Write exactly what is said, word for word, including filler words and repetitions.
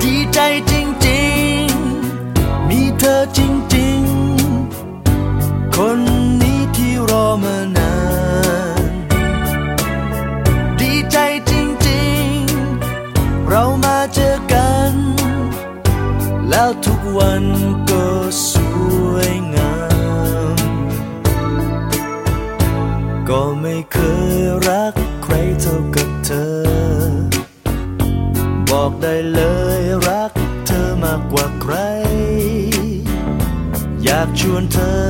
ดีใจจริงๆมีเธอจริงๆคนนี้ที่รอมานานดีใจจริงๆเรามาเจอกันแล้วทุกวันก็สวยงามก็ไม่เคยรักใครเท่ากับเธอบอกได้เลยรักเธอมากกว่าใครอยากชวนเธอ